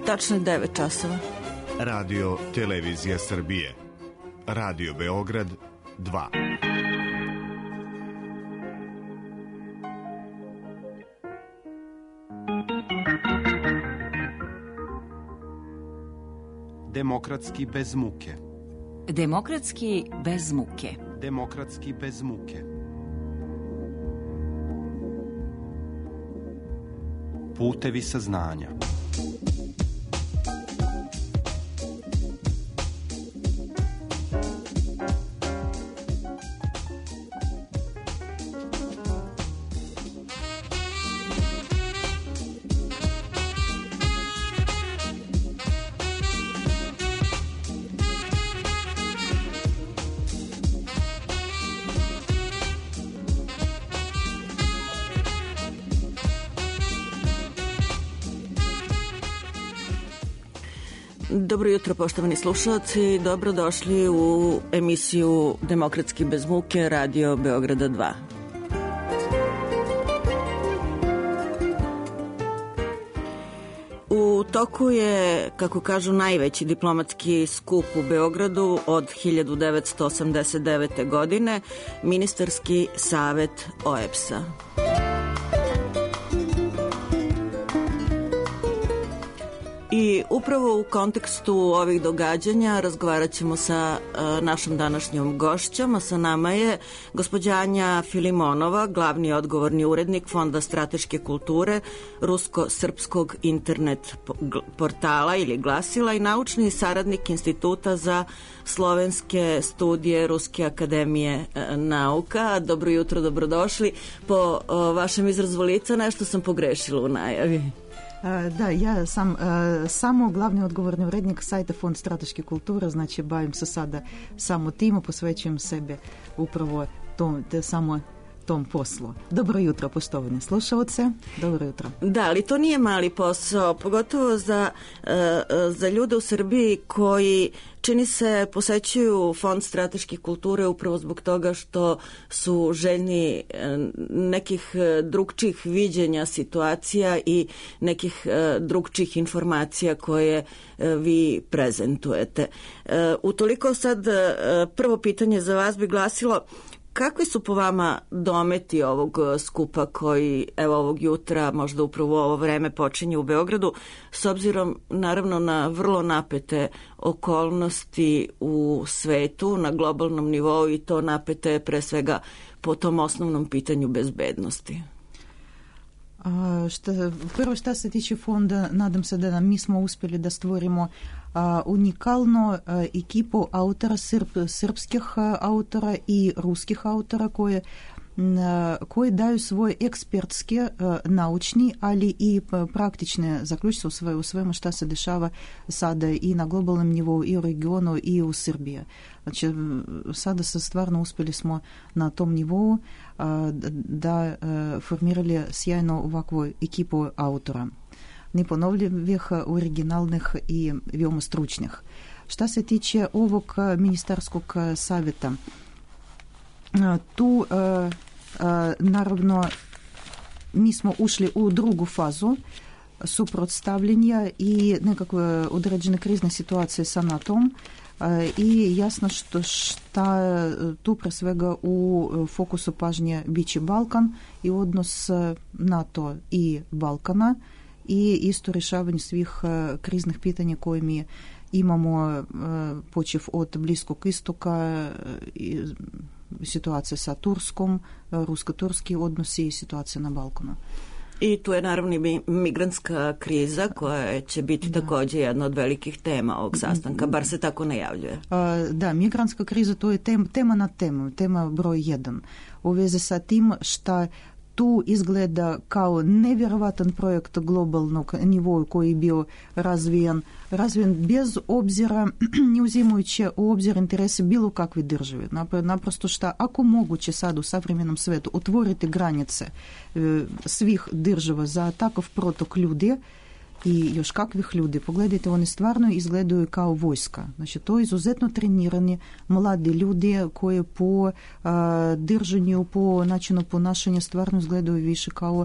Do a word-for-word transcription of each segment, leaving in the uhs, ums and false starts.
Tačno je devet časova. Radio Televizija Srbije. Radio Beograd dva. Demokratski bez muke. Demokratski bez muke. Demokratski bez muke. Putevi saznanja. Dobro jutro, poštovani slušalci, dobrodošli u emisiju Demokratski bez muke, Radio Beograda dva. U toku je, kako kažu, najveći diplomatski skup u Beogradu od hiljadu devetsto osamdeset devete. godine, Ministarski savet O E B S-a. I upravo u kontekstu ovih događanja razgovarat ćemo sa uh, našom današnjom gošćom, a sa nama je gospođa Anja Filimonova, glavni odgovorni urednik Fonda strateške kulture Rusko-srpskog internet portala ili glasila i naučni saradnik Instituta za slovenske studije Ruske akademije uh, nauka. Dobro jutro, dobrodošli. Po uh, vašem izrazu lica nešto sam pogrešila u najavi. Da, ja sam uh, samo glavni odgovorni urednik sajta Fond strateške kulture, znači bavim se sada samo timu, posvećujem sebe upravo tom, te samo tom poslu. Dobro jutro, poštovani slušalce, dobro jutro. Da, ali to nije mali posao, pogotovo za, uh, za ljude u Srbiji koji, čini se, posećuju Fond strateške kulture upravo zbog toga što su željni nekih drugčih viđenja situacija i nekih drugčih informacija koje vi prezentujete. Utoliko sad prvo pitanje za vas bi glasilo: kakvi su po vama dometi ovog skupa koji, evo, ovog jutra, možda upravo u ovo vreme počinje u Beogradu, s obzirom naravno na vrlo napete okolnosti u svetu, na globalnom nivou, i to napete pre svega po tom osnovnom pitanju bezbednosti? A, šta, prvo šta se tiče fonda, nadam se da mi smo uspjeli da stvorimo a, unikalnu a, ekipu autora, srp, srpskih a, autora i ruskih autora koje, a, koji daju svoje ekspertske, a, naučni, ali i praktične zaključke u, sve, u svemu šta se dešava sada i na globalnom nivou, i u regionu, i u Srbiji. Znači, sada se stvarno uspjeli smo na tom nivou a, da a, formirali sjajnu ovakvu ekipu autora. Neponovljivih, originalnih i veoma stručnih. Šta se tiče ovog ministarskog savjeta, tu naravno mi smo ušli u drugu fazu suprotstavljanja i nekakve određene krizne situacije sa NATO-om i jasno što šta tu pre svega u fokusu pažnje biće Balkan i odnos NATO i Balkana i isto rješavanje svih kriznih pitanja koje mi imamo, počev od Bliskog istoka, situacija sa Turskom, rusko-turski odnosi i situacija na Balkanu. I tu je naravno i migrantska kriza koja će biti da. također jedna od velikih tema ovog sastanka, bar se tako najavljuje. Da, migrantska kriza to je tema, tema na temu, tema broj jedan. U vezi sa tim što tu izgleda kao nevjerovatan projekt globalnog nivoa koji je bio razvijen, razvijen bez obzira, ne uzimajući u obzir interese bilo kakve države. Naprosto što ako moguće sad u savremenom svijetu otvoriti granice svih država za takav protok ljudi i još kakvih ljudi, pogledajte, oni stvarno izgledaju kao vojska. Znači, to je izuzetno trenirani mladi ljudi koji po a, držanju, po načinu ponašanja stvarno izgledaju više kao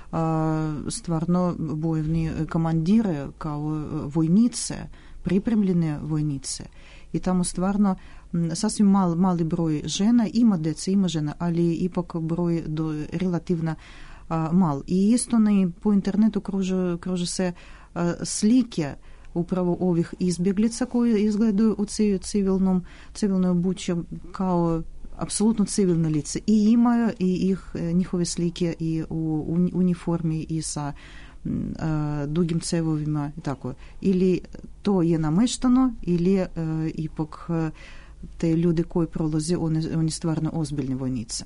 stvarno bojevni komandire kao vojnice, pripremljene vojnice. I tamo stvarno sasvim mal, mali broj žena, ima dece, ima žena, ali ipak broj do, relativno a, mal. I isto na, po internetu kruže, kruže se a, slike upravo ovih izbjeglica koje izgledaju u civilnom, civilnoj obući kao apsolutno civilne lice. I imaju i ih, njihove slike i u uniformi i sa a, dugim cevovima i tako. Ili to je nameštano, ili a, ipak a, te ljude koji prolaze, oni, oni stvarno ozbiljni vojnice.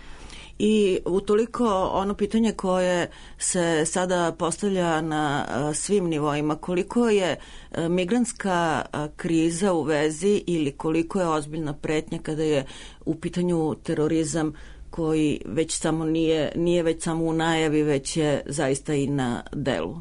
I utoliko ono pitanje koje se sada postavlja na svim nivoima, koliko je migrantska kriza u vezi ili koliko je ozbiljna pretnja kada je u pitanju terorizam koji već samo nije, nije već samo u najavi, već je zaista i na delu?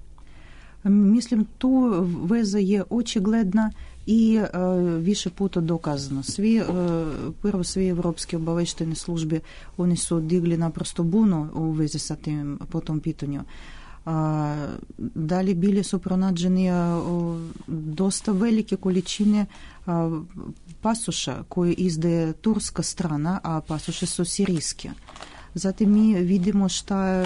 Mislim, tu veza je očigledna i uh, više puta dokazano. Svi, uh, prvo svi evropske obavještajne službe, oni su digli naprosto bunu u vezi sa tim, po tom pitanju. Uh, dalje bili su pronađeni uh, dosta velike količine uh, pasoša koje izdaje turska strana, a pasoše su sirijske. Zatim mi vidimo šta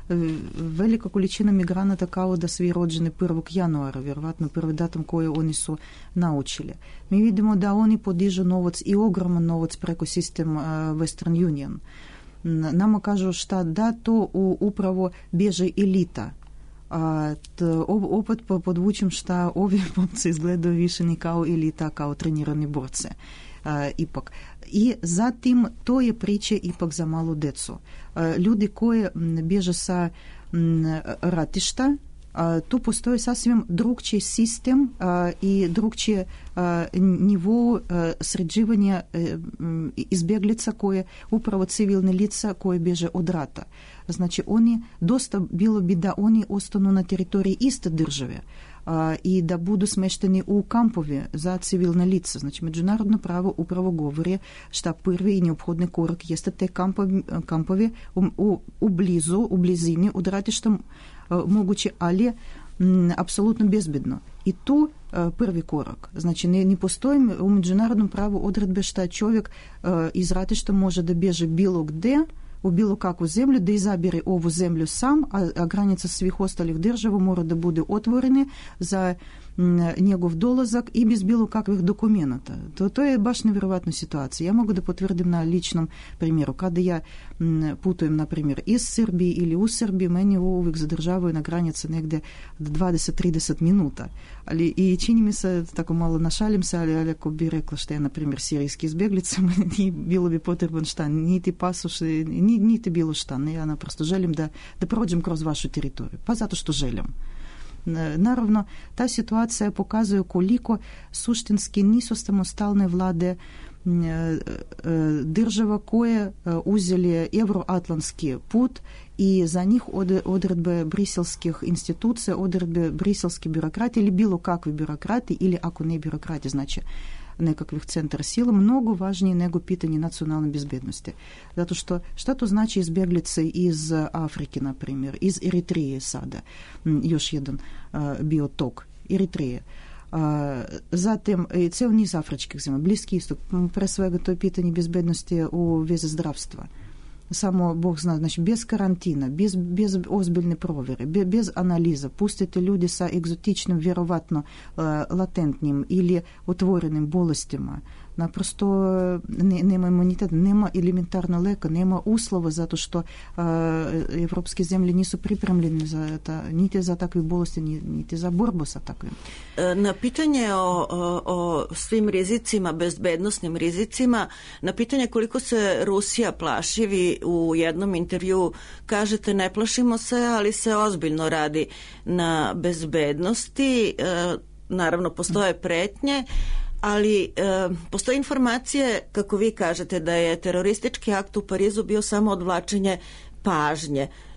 velika količina migranata kao da svi rođeni prvog januara, vjerovatno prvi datum koji oni su naučili. Mi vidimo da oni podižu novac i ogroman novac preko sistema Western Union. Nama kažu šta da to upravo bježe elita. A, to, opet podvučim šta ovi momci izgledaju više ni kao elita, kao trenirani borce. A, ipak. I zatim to je priča ipak za malu decu. Ljudi koji bježe sa ratišta, tu postoji sasvim drugčiji sistem i drugčiji nivo sređivanja izbjeglica koje upravo civilne lica koje bježe od rata. Znači oni, dosta bilo bi da oni ostanu na teritoriji iste države i da budu smešteni u kampove za civilne lice. Znači, međunarodno pravo upravo govori šta prvi i neophodni korak jeste te kampovi, kampovi u, u, u blizu, u blizini od ratišta moguće, ali m, apsolutno bezbedno. I tu a, prvi korak. Znači, ne, ne postoji u međunarodnom pravu odredbe šta čovjek a, iz ratišta može da bježe bilo gde, u bilo kakvu zemlju, da izabire ovu zemlju sam, a, a granica svih ostalih država mora da bude otvorene za m, njegov dolazak i bez bilo kakvih dokumenata. To, to je baš nevjerovatna situacija. Ja mogu da potvrdim na ličnom primjeru. Kada ja m, putujem, na primjer, iz Srbije ili u Srbiji, meni uvijek zadržavaju na granici negdje dvadeset do trideset minuta. Ali i čini mi se, tako malo našalim se, ali, ali ako bi rekla što je, na primjer, sirijski izbjeglica, meni bilo bi potreban šta, niti pasoš, ni, niti bilo šta. Ne, ja naprosto želim da, da prođem kroz vašu teritoriju. Pa zato što želim. Naravno, ta situacija pokazuje koliko suštinski nisu samostalne vlade država koje uzeli euroatlantski put i za njih odredbe briselskih institucija, odredbe briselske birokrati ili bilo kakvi birokrati ili ako ne birokrati, znači nekakvih centara sila, mnogo važnije nego pitanje nacionalne bezbednosti. Zato što šta to znači izbjeglice iz Afrike, na primjer, iz Eritreje sada, još jedan uh, bio tok, Eritreje. Uh, zatim ceo niz afričkih zemlja, Bliski istok, pre svega to je pitanje bezbednosti u vezi zdravstva. Samo Bog zna, znači bez karantina, bez, bez ozbiljne provjere, bez, bez analiza, pustite ljudi sa egzotičnim, vjerovatno uh, latentnim ili otvorenim bolestima. Naprosto ne, nema imuniteta, nema elementarno leka, nema uslova zato što uh, evropske zemlje nisu pripremljene za ta, niti za takve bolesti, niti za borbu sa takvim. Na pitanje o, o, o svim rizicima, bezbednosnim rizicima, na pitanje koliko se Rusija plaši, vi u jednom intervju kažete ne plašimo se, ali se ozbiljno radi na bezbednosti. E, naravno, postoje pretnje, ali e, postoje informacije, kako vi kažete, da je teroristički akt u Parizu bio samo odvlačenje pažnje.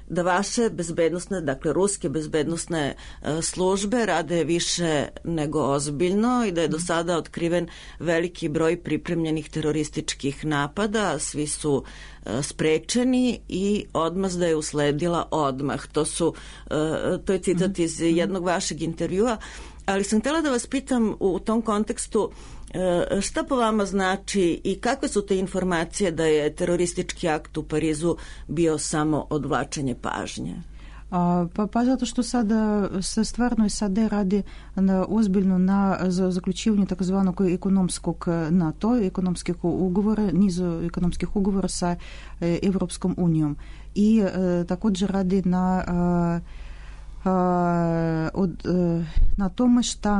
da vaše bezbednosne, dakle ruske bezbednosne službe rade više nego ozbiljno i da je do sada otkriven veliki broj pripremljenih terorističkih napada, svi su sprečeni i odmazda je usledila odmah. To su, to je citat iz jednog vašeg intervjua, ali sam htjela da vas pitam u tom kontekstu šta po vama znači i kakve su te informacije da je teroristički akt u Parizu bio samo odvlačenje pažnje? A, pa, pa zato što sada se stvarno S A D radi na, ozbiljno na zaključivanju takozvanog ekonomskog NATO, ekonomskih ugovora, nizu ekonomskih ugovora sa Evropskom unijom. I e, također radi na, a, a, od, a, na tome što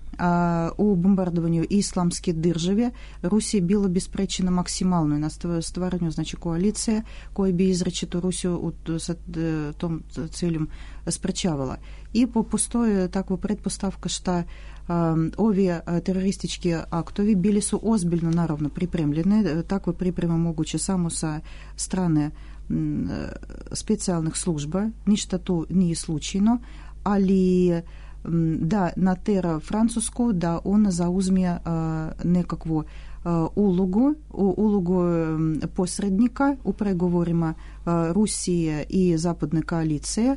u bombardovanju islamske države Rusiji bilo bi sprečeno maksimalno na stvaranju znači koalicije koja bi izrečito Rusiju sa tom ciljem sprečavala. I postoje takva pretpostavka što ovi teroristički aktovi bili su ozbiljno naravno pripremljene. Takva priprema moguće samo sa strane specijalnih služba. Ništa tu nije slučajno, ali da natera Francusku da ona zauzme nekakvu ulogu, ulogu posrednika u pregovorima Rusije i zapadne koalicije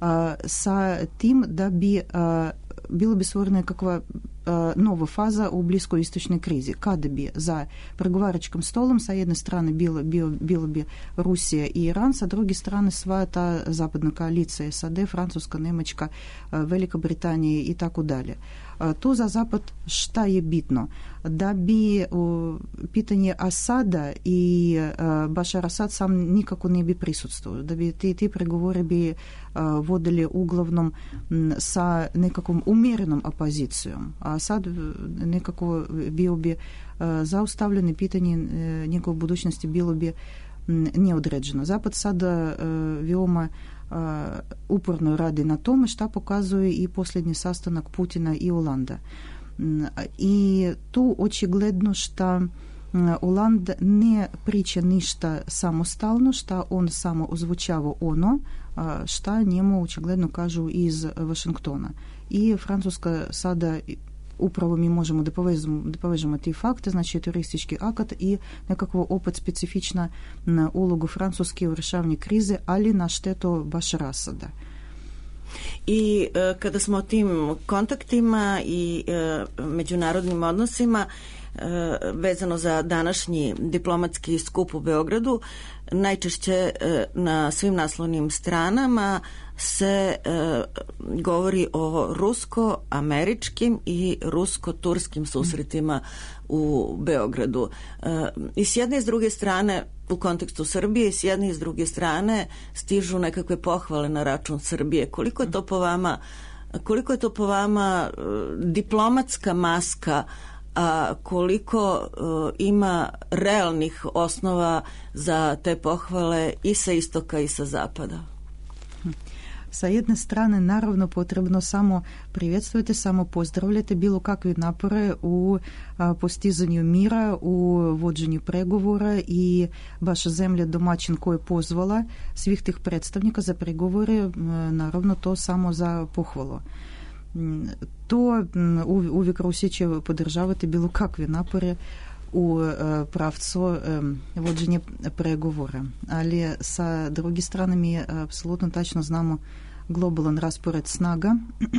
sa tim da bi bilo bi stvorena kakva nova faza u bliskoistočnoj krizi, kada bi za pregovaračkim stolom sa jedne strane bilo, bilo, bilo bi Rusija i Iran, sa druge strane sva ta zapadna koalicija S A D, Francuska, Njemačka, Velika Britanija i tako dalje. Tu za Zapad šta je bitno? Da bi uh, pitanje Asada i uh, Bašar Asad sam nikako ne bi prisutstvovao. Da bi ti, ti pregovori bi uh, vodili uglavnom m, sa nekakvom umjerenom opozicijom. A Asad nekako bio bi uh, zaustavljeno pitanje uh, njegove budućnosti bilo bi m, neodređeno. Zapad sada uh, veoma Uh, uporno radi na tome što pokazuje i posljednji sastanak Putina i Olanda. Um, I tu očigledno što Oland ne priča ništa samostalno, što on samo ozvučava ono uh, što njemu očigledno kažu iz Vašingtona. I Francuska sada upravo mi možemo da povežemo, da povežemo ti fakte, znači teroristički akt i nekakvo opet specifična ulogu Francuske u rješavanju krize, ali na štetu Bašara Asada. I e, kada smo o tim kontaktima i e, međunarodnim odnosima e, vezano za današnji diplomatski skup u Beogradu, najčešće e, na svim naslovnim stranama se e, govori o rusko-američkim i rusko-turskim susretima u Beogradu. E, I s jedne i s druge strane u kontekstu Srbije i s jedne i s druge strane stižu nekakve pohvale na račun Srbije. Koliko je to po vama, koliko je to po vama e, diplomatska maska, a koliko uh, ima realnih osnova za te pohvale i sa istoka i sa zapada? Sa jedne strane, naravno, potrebno samo priветствujete, samo pozdravljate bilo kakve napore u a, postizanju mira, u vođenju pregovora i vaša zemlja domaćin koja je pozvala svih tih predstavnika za pregovore, naravno, to samo za pohvalu. To uvijek Rusija će podržavati bilo kakve napore u pravcu vođenja pregovora. Ali sa druge strane mi apsolutno tačno znamo globalan raspored snaga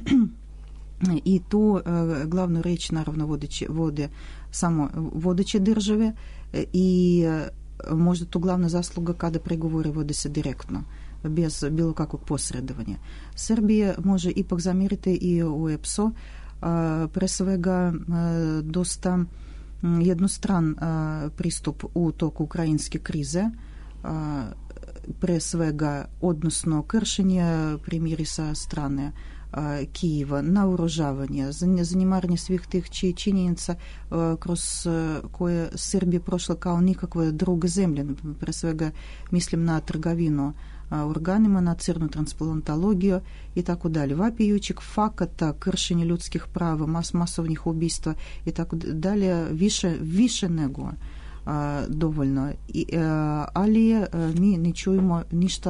i tu glavnu riječ naravno vodeće, vode samo vodeće države i možda tu glavna zasluga kada pregovore vode se direktno, bez bilo kakvog posredovanja. Srbija može ipak zamjeriti i u E P S O, pre svega dosta jednostran pristup u toku ukrajinske krize, pre svega odnosno kršenje primjeri sa strane Kijeva, naoružavanje, zanemaranje svih tih činjenica kroz koje Srbija prošla kao nikakva druga zemlja. Pre svega mislim na trgovinu organima, na crnu transplantologiju i tako dalje. Vapijućeg fakata kršenja ljudskih prava, mas, masovnih ubistva i tako dalje, više, više nego a, dovoljno. I, a, ali a, mi ne čujemo ništa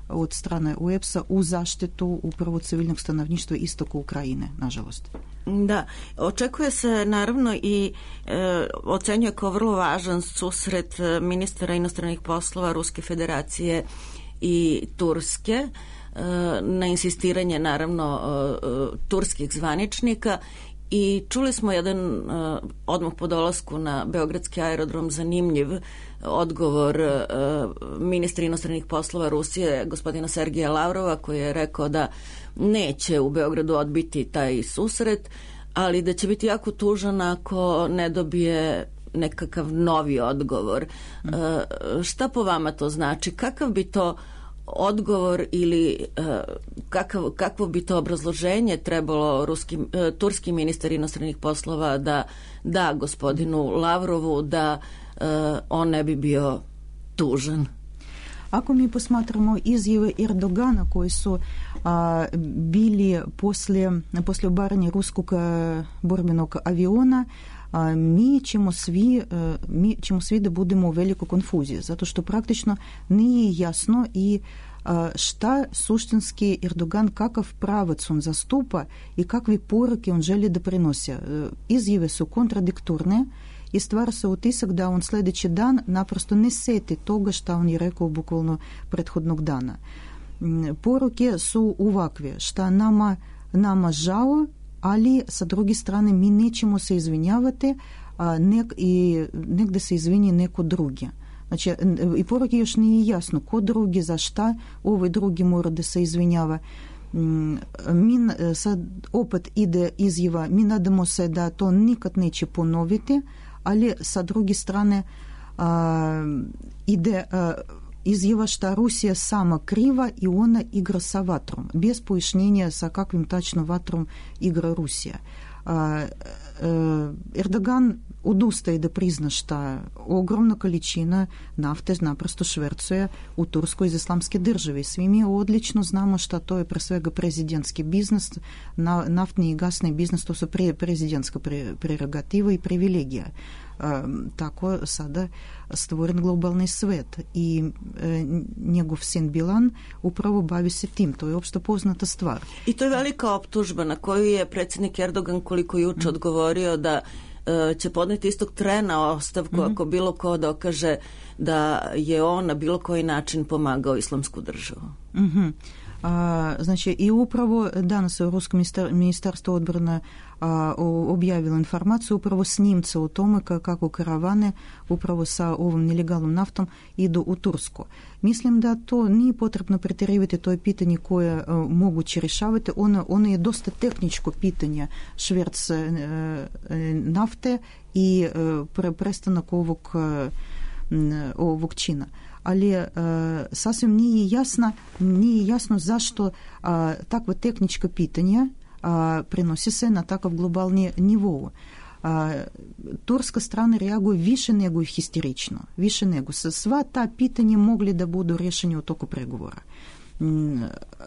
od strane U E P S-a u zaštitu upravo civilnog stanovništva istoka Ukrajine, nažalost. Da, očekuje se naravno i e, ocenjuje kao vrlo važan susret ministara inostranih poslova Ruske federacije i Turske e, na insistiranje naravno e, turskih zvaničnika. I čuli smo jedan uh, odmah po dolasku na Beogradski aerodrom zanimljiv odgovor uh, ministra inostranih poslova Rusije, gospodina Sergeja Lavrova, koji je rekao da neće u Beogradu odbiti taj susret, ali da će biti jako tužan ako ne dobije nekakav novi odgovor. Uh, šta po vama to znači? Kakav bi to odgovor ili uh, kakav, kakvo bi to obrazloženje trebalo ruski, uh, turski ministar inostranih poslova da da gospodinu Lavrovu da uh, on ne bi bio tužan? Ako mi posmatramo izjave Erdogana koji su a, bili poslije, poslije obaranja ruskog a, borbenog aviona, a, mi ćemo svi, a, mi ćemo svi da budemo u velikoj konfuziji, zato što praktično nije jasno i a, šta suštinski Erdogan, kakav pravac on zastupa i kakve poruke on želi da prenosi. Izjave su kontradiktorne i stvara se utisak da on sljedeći dan naprosto ne seti toga što on je rekao bukvalno prethodnog dana. Poruke su ovakve, što nama, nama žao, ali sa druge strane mi nećemo se izvinjavati a nek, i negde se izvini neko drugi. Znači, i poruke još nije jasno ko drugi, za šta ovaj drugi mora da se izvinjava. Mi sad opet ide izjava, mi nadamo se da to nikad neće ponoviti, ali sa druge strane a, ide a, izjava što Rusija sama kriva i ona igra sa vatrom, bez pojašnjenja sa kakvim tačno vatrom igra Rusija. A, a, Erdogan odustaje da prizna što ogromna količina nafte naprosto švercuje u Turskoj iz islamske države. Svi mi odlično znamo što to je pre svega prezidentski biznis, naftni i gasni biznis, to su pre, prezidentska pre, prerogativa i privilegija. Um, tako sada stvoren globalni svet i e, njegov sin Bilan upravo bavi se tim, to je opšte poznata stvar. I to je velika optužba na koju je predsjednik Erdogan koliko juče mm. odgovorio da e, će podneti istog trena ostavku mm-hmm. ako bilo ko dokaže da je on na bilo koji način pomagao islamsku državu. Mhm. A, znači i upravo danas Rusko ministarstvo odbrane a, objavilo informaciju upravo snimca o tome kako karavane upravo sa ovom nelegalnom naftom idu u Tursku. Mislim da to nije potrebno pretjerivati, to je pitanje koje a, moguće rješavati. Ono, ono je dosta tehničko pitanje, šverc a, nafte i a, pre, prestanak ovog, a, ovog čina. Ali uh, sasvim nije jasno, nije jasno zašto uh, takva tehnička pitanja uh, prenosi se na takav globalni nivou. Uh, turska strana reaguje više nego histerično, više nego. Sva ta pitanja mogli da budu rješeni u toku pregovora. Uh,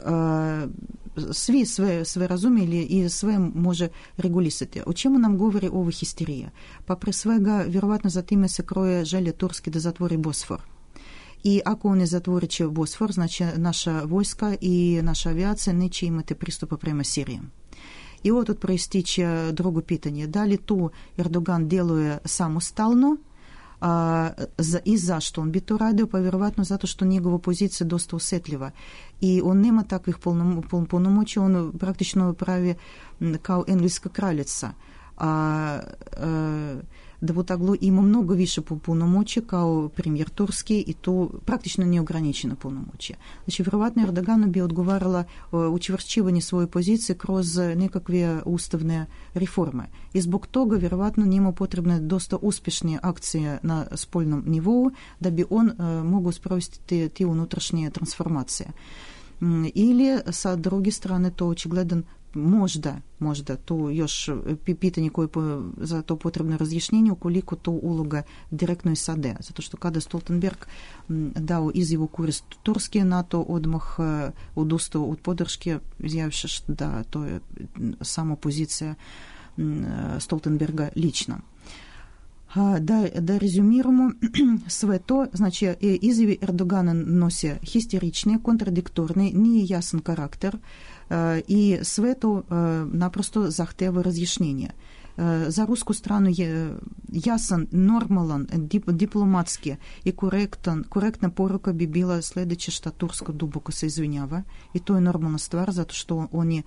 svi sve, sve razumjeli i sve može regulisati. O čemu nam govori ova histerija? Pa pre svega, vjerovatno za time se kroje želje Turske da zatvori Bosfor. I ako oni zatvorit će Bosfor, znači naša vojska i naša avijacija neće imati pristupa prema Siriji. I od proističe drugo pitanje. Da li tu Erdogan djeluje samostalno a, za, i zašto on bi to radio? Pa vjerovatno zato što njegova pozicija je dosta osjetljiva. I on nema takvih punomoći, on praktično pravi kao engleska kraljica. A, a da Davutoglu ima mnogo više punomoći kao premijer Turski i to praktično neograničeno punomoći. Znači, vjerovatno Erdoganu bi odgovarala učvršćivanje svoje pozicije kroz nekakve ustavne reforme. I zbog toga vjerovatno njemu potrebne dosta uspješne akcije na spoljnom nivou da bi on mogao sprovesti te unutrašnje transformacije. Ili sa druge strane to očigledan možda, možda tu još pitanje koje je za to potrebno razjašnjenje, ukoliko to uloga direktno S A D. Zato što kada Stoltenberg dao izjavu korist Turske, NATO odmah odustao od podrške, izjavivši da to je samo pozicija Stoltenberga lična. Da, da rezumiramo sve to, znači izjavi Erdogana nose histerični, kontradiktorni, nije jasan karakter i sve to naprosto zahteva razjašnjenje. Za rusku stranu je jasan, normalan, diplomatski i korektan, korektna poruka bi bila sljedeće, što Turska duboko se izvinjava i to je normalna stvar zato što oni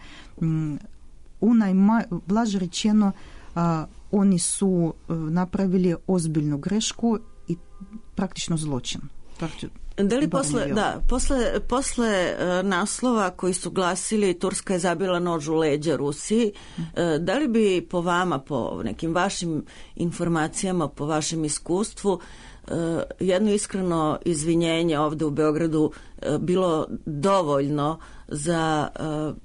u najblaže rečeno oni su napravili ozbiljnu grešku i praktično zločin. Da li posle, da, posle, posle uh, naslova koji su glasili Turska je zabila nož u leđa Rusiji, uh, da li bi po vama, po nekim vašim informacijama, po vašem iskustvu, uh, jedno iskreno izvinjenje ovde u Beogradu uh, bilo dovoljno za uh,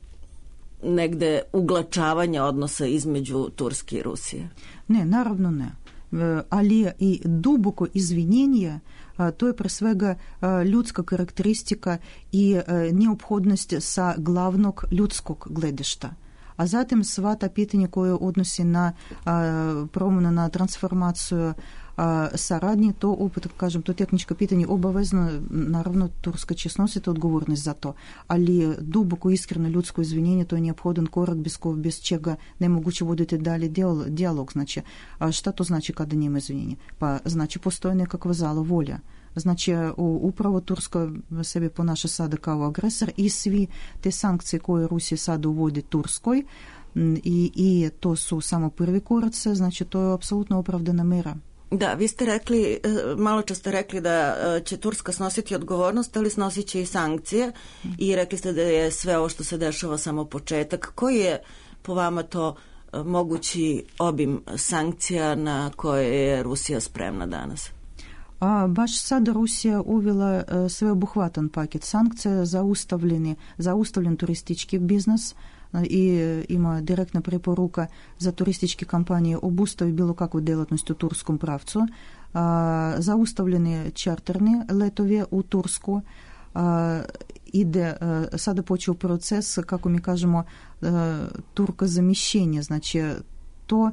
negde uglačavanje odnosa između Turske i Rusije? Ne, naravno ne. Ali i duboko izvinjenje to je pre svega ljudska karakteristika i neophodnost sa glavnog ljudskog gledišta. A zatim sva ta pitanja koje odnosi na promjenu, na transformaciju saradnje, to opet, kažem, to tehničko pitanje obavezno, naravno, Turska će snositi odgovornost za to, ali duboko, iskreno ljudsko izvinjenje, to je neophodan korak bez, bez čega nemoguće voditi dalje dijalog. Znači, a šta to znači kada nema izvinjenja? Pa znači postoji nekakva zala volja. Znači, upravo Turska sebe ponaša sada kao agresor i svi te sankcije koje Rusija sada uvodi Turskoj i, i to su samo prvi koraci, znači to je apsolutno opravdana mera. Da, vi ste rekli, malo čas ste rekli da će Turska snositi odgovornost, ali snosit će i sankcije i rekli ste da je sve ovo što se dešava samo početak. Koji je po vama to mogući obim sankcija na koje je Rusija spremna danas? A baš sada Rusija uvela sveobuhvatan paket sankcija, zaustavljeni, zaustavljen turistički biznis i ima direktna preporuka za turističke kompanije obustavi bilo kakvu djelatnost u turskom pravcu, a, zaustavljeni čarterni letovi u Tursku, a, ide a, sada počeo proces, kako mi kažemo, a, turka zamišljenja, znači to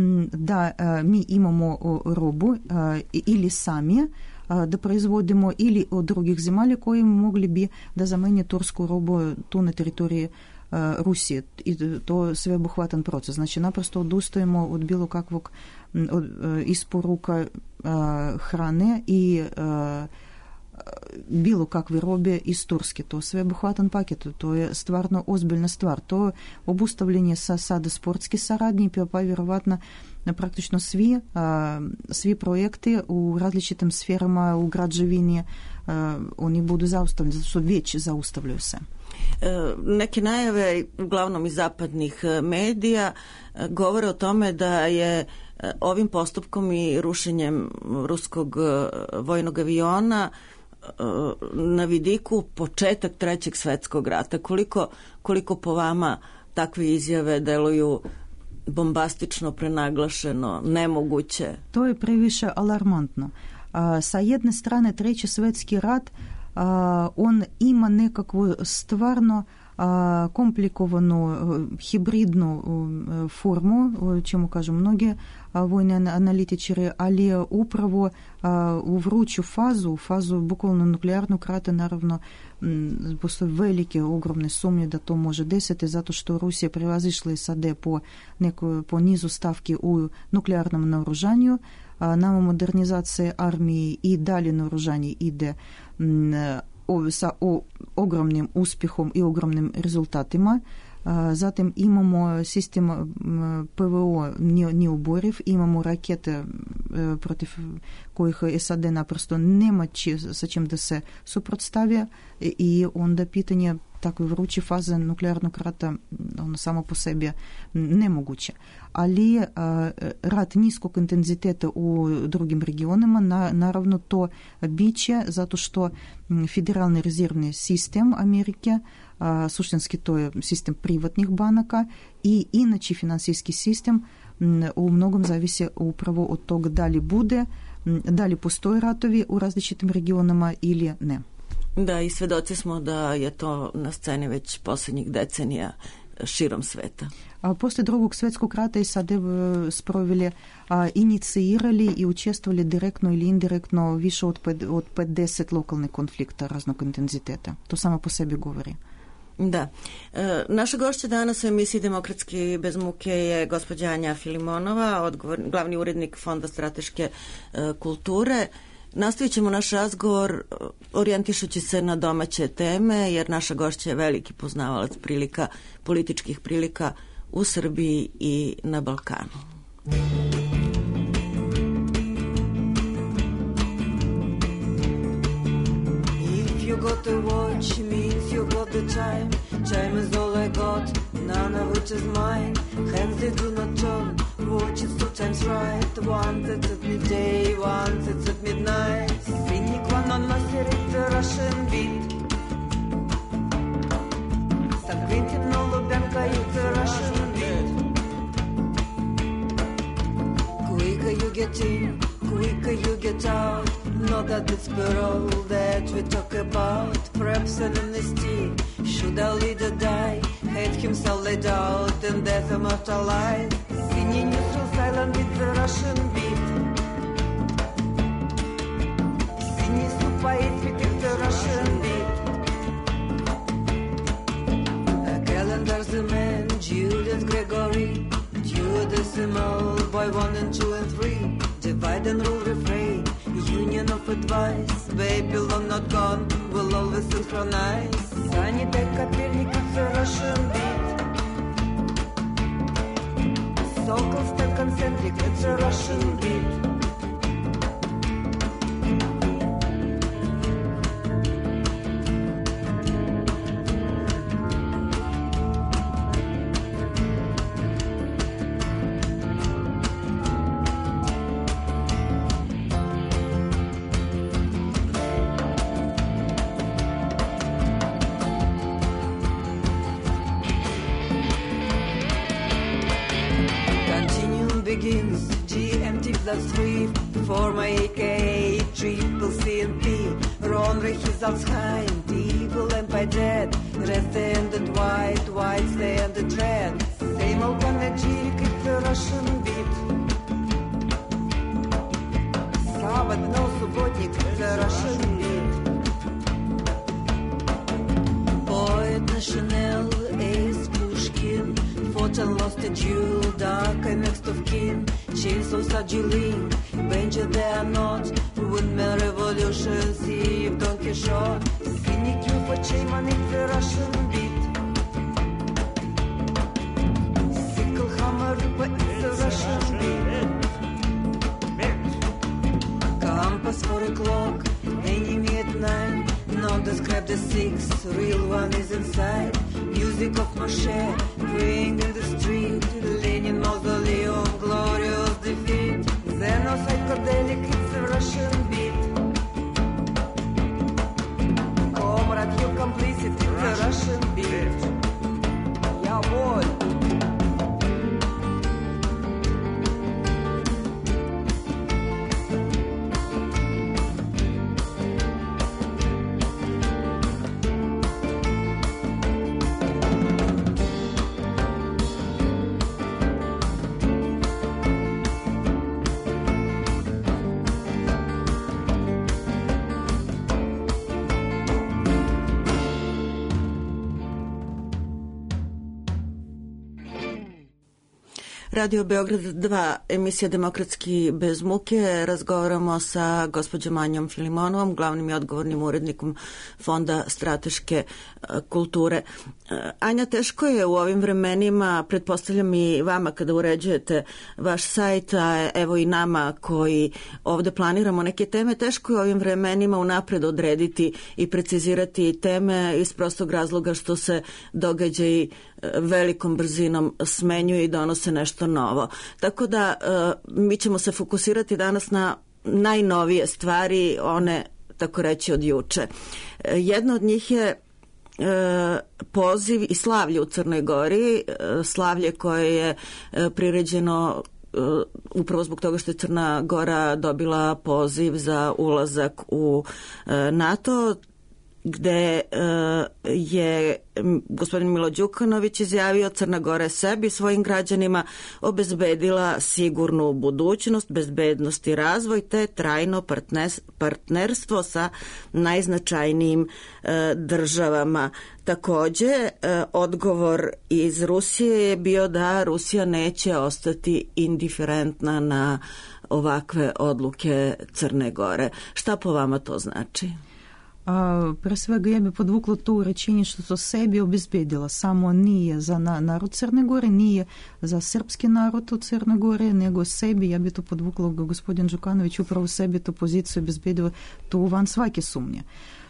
da a, mi imamo robu a, ili sami a, da proizvodimo ili od drugih zemalja koji mogli bi da zamene tursku robu tu na teritoriji Rusije i to sveobuhvatan proces. Znači naprosto odustajemo od bilo kakvog od, isporuka a, hrane i a, bilo kakve robe iz Turske. To sveobuhvatan paket, to je stvarno ozbiljna stvar. To obustavljanje sa sada sportske saradnje, pa vjerovatno praktično svi, a, svi projekti u različitim sferama, u građevini, a, oni budu zaustavljeni, zato što već zaustavljaju se. Neke najave, uglavnom iz zapadnih medija, govore o tome da je ovim postupkom i rušenjem ruskog vojnog aviona na vidiku početak trećeg svetskog rata. Koliko, koliko po vama takve izjave deluju bombastično, prenaglašeno, nemoguće? To je previše alarmantno. Sa jedne strane treći svetski rat Uh, on ima nekakvu stvarno uh, komplikovanu uh, hibridnu uh, formu, o čemu kažu mnogi uh, vojni analitičari, ali upravo uh, u vruću fazu, fazu bukvalno nuklearnog rata, naravno m, postoje velike, ogromne sumnje da to može desiti, zato što Rusija prevazišla SAD po, neko, po nizu stavki u nuklearnom naoružanju. Nama modernizacija armije i dalje naoružanje ide sa ogromnim uspjehom i ogromnim rezultatima. Zatim imamo sistem P V O neoboriv, imamo rakete protiv kojih SAD naprosto nema či, sa čim da se suprotstavlja i onda pitanje takve vruće faze nuklearnog rata ono samo po sebi nemoguće. Ali a, rat niskog intenziteta u drugim regionima na, naravno to biće zato što federalni rezervni sistem Amerike, a, suštinski to je sistem privatnih banaka i inače financijski sistem u mnogom zavisi upravo od toga da li bude, da li postoje ratovi u različitim regionama ili ne. Da, i svedoci smo da je to na sceni već posljednjih decenija širom sveta. После Другog svjetskog rata i SAD sproveli, инициирали и участвовали директно или индиректно više od, od pedeset lokalnih konflikta raznog intenziteta. To samo po sebi govori. Da. E, naša gošća danas u emisiji Demokratski bez muke je gospođa Anja Filimonova, odgovor, glavni urednik Fonda strateške e, kulture. Nastavit ćemo naš razgovor orijentišući se na domaće teme, jer naša gošća je veliki poznavalac prilika, političkih prilika u Srbiji i na Balkanu. If you got a watch, means you got the time. Time is all I got, none of which is mine. Hands they do not turn, watch is two times right. Once it's at midday, once it's at midnight. Cynic one on my it's a Russian beat. San Quentin, no Lubyanka, it's a Russian beat. Quicker you get in, quicker you get out. Not that it's parole that we talk about. Perhaps an amnesty, should a leader die? Hate himself laid out and death immortalized. Singing neutral silent with the Russian beat. Singing supait with the Russian beat. A calendar's the man, Julius Gregory. Duodecimal, boy one and two and three. Divide and rule refrain. Union of advice, Babylon not gone, will always synchronize. Sunny Deck, Copernic, it's a Russian beat. Sokol, stand concentric, it's a Russian beat. For my A K A, triple C and P, Ronrich is Alzheim, evil and by dead, red standard white, white standard red, same old panegyric, it's a Russian beat. Sabbath, no subotnik, it's a Russian beat. Poet National, Ace Pushkin, fought and lost a duel, dark and next of kin, chainsaws are Julie. Benja they are not, windmill revolution, see if Don Quixote. Cynic you for Chayman, it's a Russian beat. Sickle hammer, but it's a Russian beat. Compass for a clock, enemy at nine. Not describe the six, real one is inside. Music of Moshe, praying in the street. Lenin mausoleum, glorious defeat. Zeno psychedelic, it's a Russian beat. Comrade, you complicit, it's a Russian beat. Yeah, boy. Radio Beograd dva, emisija Demokratski bez muke. Razgovaramo sa gospođom Anjom Filimonovom, glavnim i odgovornim urednikom Fonda strateške kulture. Anja, teško je u ovim vremenima, pretpostavljam i vama kada uređujete vaš sajt, a evo i nama koji ovde planiramo neke teme, teško je u ovim vremenima unapred odrediti i precizirati teme iz prostog razloga što se događaji velikom brzinom smenjuju i donose nešto novo. Tako da mi ćemo se fokusirati danas na najnovije stvari, one tako reći od juče. Jedna od njih je poziv i slavlje u Crnoj Gori, slavlje koje je priređeno upravo zbog toga što je Crna Gora dobila poziv za ulazak u NATO. gde je gospodin Milo Đukanović izjavio Crna Gora sebi i svojim građanima obezbedila sigurnu budućnost, bezbednost i razvoj te trajno partnerstvo sa najznačajnijim državama. Takođe, odgovor iz Rusije je bio da Rusija neće ostati indiferentna na ovakve odluke Crne Gore. Šta po vama to znači? A, pre svega ja bi podvukla to rečenje što to sebi obezbedila. Samo nije za na, narod Crne Gore, nije za srpski narod u Crne Gore, nego sebi, ja bi to podvukla, gospodin Đukanović upravo sebi tu poziciju obezbedio tu van svake sumnje.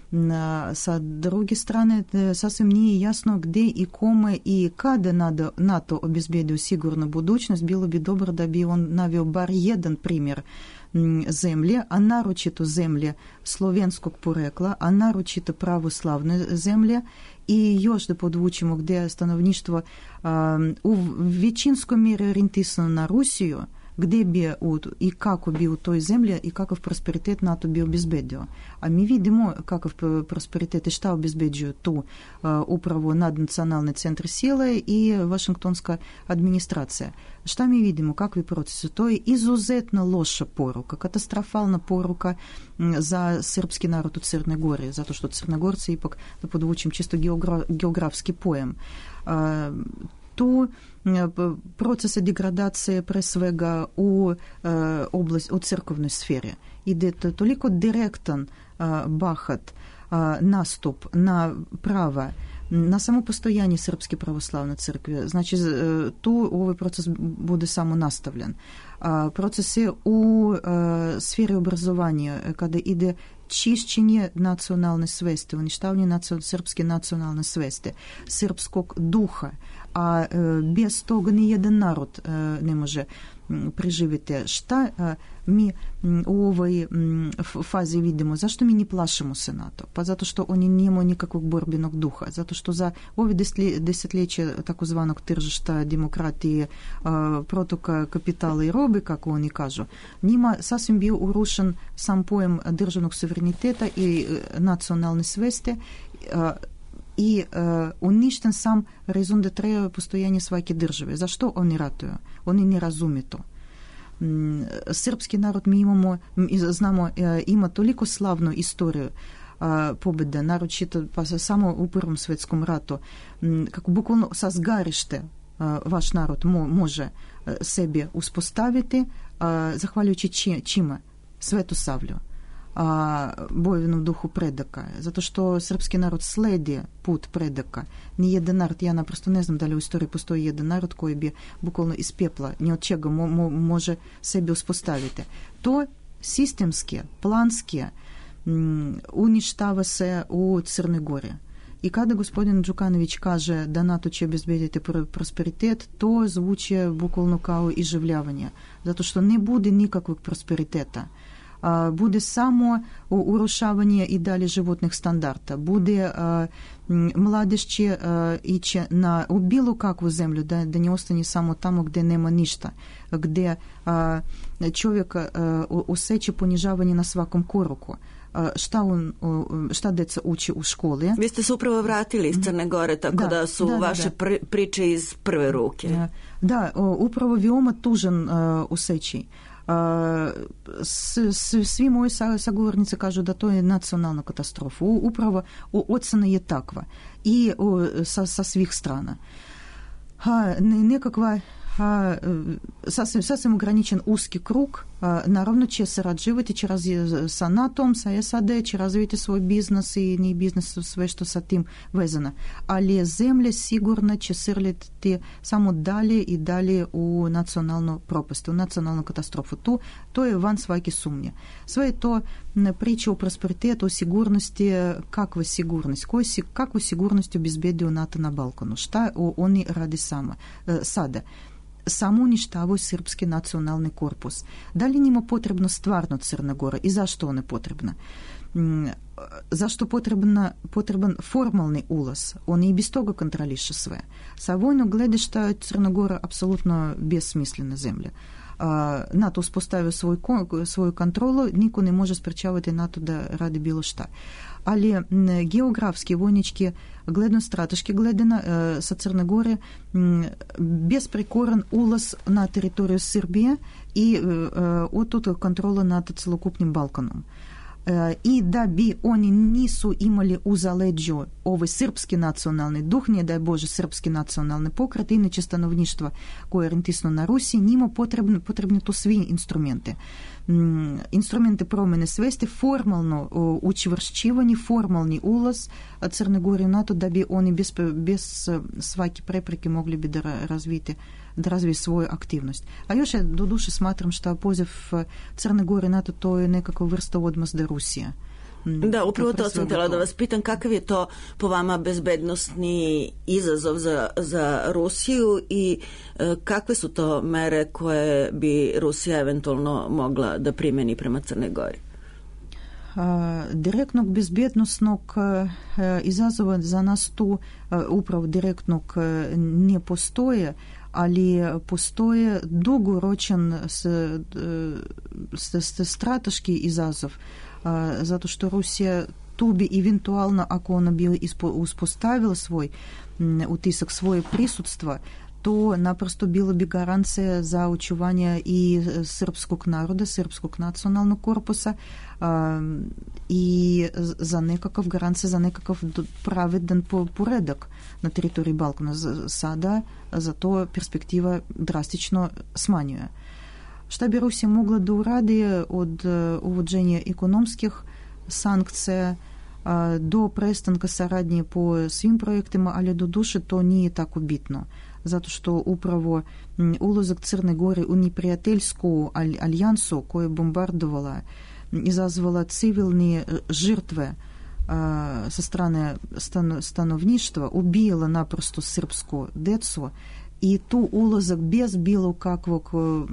Sa druge strane, sasvim nije jasno gde i kome i kada NATO obezbedio sigurnu budućnost. Bilo bi dobro da bi on naveo bar jedan primjer zemlje, a naročito zemlje slovenskog porekla, a naročito pravoslavne zemlje i još da podvučimo gde stanovništvo um, u većinskoj mjeri orijentisano na Rusiju, gde bi u, i kako bi u toj zemlji i kakav prosperitet NATO bi obezbedio. A mi vidimo kakav prosperitet i šta obezbeđuju tu uh, upravo nadnacionalni centri sile i Vašingtonska administracija. Šta mi vidimo, kakvi procesi? To je izuzetno loša poruka, katastrofalna poruka za srpski narod u Crnoj Gori, zato što Crnogorci ipak, da podvučim čisto geogra, geografski pojem, uh, tu procese degradacije pre svega u uh, oblast, u crkvnoj sferi. Ide to toliko direktan uh, bahat, uh, nastup na prava, na samo postojanje Srpske pravoslavne crkve. Znači, uh, tu ovaj proces bude samo nastavljen. Uh, procesi u uh, sferi obrazovanja, kada ide čišćenje nacionalne svesti, uništavanje nacionalne, srpske nacionalne svesti, srpskog duha, a e, bez toga ni jedan narod e, ne može m, preživjeti. Šta e, mi m, u ovoj m, fazi vidimo? Zašto mi ne plašimo se NATO? Pa zato što oni nemaju nikakvog borbenog duha. Zato što za ove desetljeće takozvanog tržišta, demokratije, a, protoka kapitala i robe, kako oni kažu, njima sasvim bio urušen sam pojem državnog suvereniteta i e, nacionalne svesti, a, i uh, uništen sam rezon da treba postojanje svake države. Zašto oni ratuju? Oni ne razumiju to. Mm, srpski narod mi imamo, mi znamo, uh, ima toliko slavnu istoriju uh, pobjede, naročito pa samo u Prvom svjetskom ratu, um, kako bukvalno sa zgarište uh, vaš narod mo, može uh, sebi uspostaviti, uh, zahvaljujući či, čima? Svetosavlju. A, bojevnom duhu predaka, zato što srpski narod sledi put predaka. Ni jedan narod, ja naprosto ne znam da li u istoriji postoji jedan narod koji bi bukvalno iz pepla, ni od čega mo, mo, može sebi uspostaviti. To sistemski, planski m, uništava se u Crnoj Gori. I kada gospodin Đukanović kaže da NATO će obezbediti prosperitet, to zvuči bukvalno kao iživljavanje, zato što ne bude nikakvog prosperiteta. Bude samo urušavanje i dalje životnih standarda, bude mladež će ići na u bilo kakvu zemlju, da, da ne ostane samo tamo gdje nema ništa, gdje čovjek osjeća ponižavanje na svakom koraku. Šta, on, šta deca uči u školi. Vi ste se upravo vratili iz Crne Gore, tako da, da su da, vaše da, da. priče iz prve ruke. Da, da upravo veoma tužan osjećaj. Svi moji sagovornici kažu da to je nacionalna katastrofa. Upravo ocena je takva i sa, sa svih strana. Nekakva sasvim, sasvim ograničen uski krug, naravno će sarađivati, će razvijati sa NATO-om, sa S A D, će razvijati svoj biznis i ni biznis, sve što sa tim vezano. Ali zemlja sigurno će srljati samo dalje i dalje u nacionalnu propast, u nacionalnu katastrofu. To, to je van svake sumnje. Sve je to priča o prosperitetu, o sigurnosti, kakva sigurnost, koju, kakvu sigurnost obezbedio NATO na Balkanu, šta oni radi samo, sada. Samo uništavaju srpski nacionalni korpus. Da li njima potrebno stvarno Crna Gora i zašto ona je potrebna? zašto potreban, potreban formalni ulaz? On i bez toga kontroliše sve. Sa vojnog gledišta Crna Gora apsolutno besmislena zemlja. NATO uspostavio svoj, svoju kontrolu, niko ne može sprečavati NATO da radi bilo šta. Ali geografski, vojnički gledano, strateški gledano sa Crne Gore besprekoran ulaz na teritoriju Srbije i otud kontrola nad celokupnim Balkanom. I da bi oni nisu imali u zaleđu ovaj srpski nacionalni duh, nije da je Bože srpski nacionalni pokret, inače stanovništva koje je orijentisno na Rusiji, njima potrebni, potrebni to svi instrumente. Instrumente promjene svesti, formalno učvršćivanje, formalni ulaz Crne Gore u NATO da bi oni bez, bez svake prepreke mogli bi da razvijete da razvije svoju aktivnost. A još ja do duše smatram što poziv Crne Gore NATO to je nekakva vrsta odmazda Rusije. Da, upravo to sam htjela da vas pitam, kakav je to po vama bezbednosni izazov za, za Rusiju i e, kakve su to mere koje bi Rusija eventualno mogla da primeni prema Crne Gori? A, direktnog bezbednosnog a, izazova za nas tu a, upravo direktnog a, ne postoje, ali postoje dugoročan s, s, s, strateški izazov, a, zato što Rusija tu bi eventualno, ako ona bi uspostavila svoj m, utisak, svoje prisutstva, to naprosto bilo bi garancija za očuvanje i srpskog naroda, srpskog nacionalnog korpusa a, i za nekakav garancija, za nekakav pravedan poredak na teritoriji Balkana. Sada za to perspektiva drastično smanjuje. Šta bi Rusija mogla da uradi od uvođenja ekonomskih sankcija a, do prestanka saradnje po svim projektima, ali do duše to nije tako bitno. Zato što upravo ulazak Crne Gore u neprijateljsku alijansu koja je bombardovala, izazvala civilne žrtve a, sa strane stan, stanovništva, ubijala naprosto srpsku decu i tu ulazak bez bilo kakvog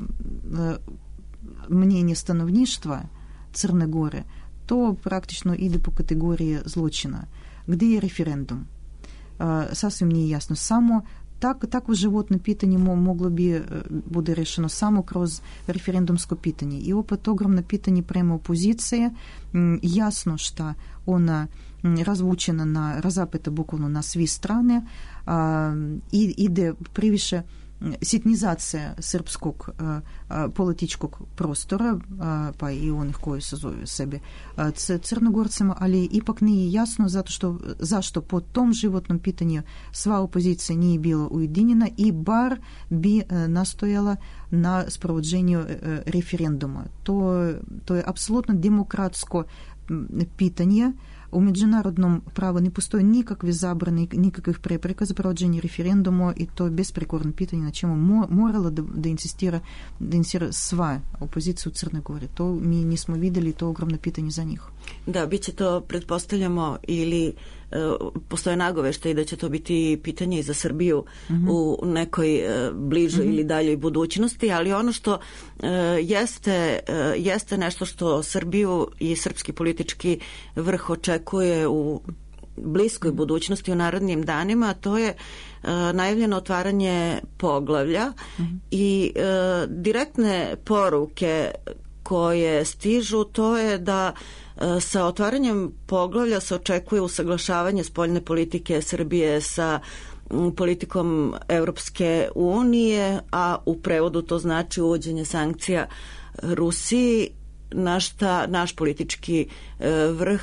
a, mnjenja stanovništva Crne Gore, to praktično ide po kategoriji zločina. Gdje je referendum? A, sasvim nije jasno. Samo Tak, takvo životno pitanje moglo bi bude rešeno samo kroz referendumsko pitanje. I opet ogromno pitanje prema opoziciji. Jasno što ona razvučena, na, razapeta bukvalno na svi strane, a, i ide previše sitnizacija srpskog a, a, političkog prostora, a, pa i onih koji se zove sebe a, crnogorcima, ali ipak nije jasno zato što, zašto po tom životnom pitanju sva opozicija nije bila ujedinjena i bar bi a, nastojala na sprovođenju a, referenduma. To, to je apsolutno demokratsko pitanje. U međunarodnom pravu ne postoji nikakve zabrane, nikakvih prepreka za provođenje referenduma i to je besprekorno pitanje na čemu morala da, da insistira, da insistira sva opozicija u Crnoj Gori. To mi nismo vidjeli, to je ogromno pitanje za njih. Da, bit će to, pretpostavljamo, ili e, postoje nagovešte i da će to biti pitanje i za Srbiju mm-hmm. u nekoj e, bližoj mm-hmm. ili daljoj budućnosti, ali ono što e, jeste, e, jeste nešto što Srbiju i srpski politički vrh očekuje u bliskoj budućnosti, u narednim danima, to je e, najavljeno otvaranje poglavlja mm-hmm. i e, direktne poruke koje stižu, to je da sa otvaranjem poglavlja se očekuje usaglašavanje spoljne politike Srbije sa politikom Europske unije, a u prevodu to znači uvođenje sankcija Rusiji, na šta naš politički vrh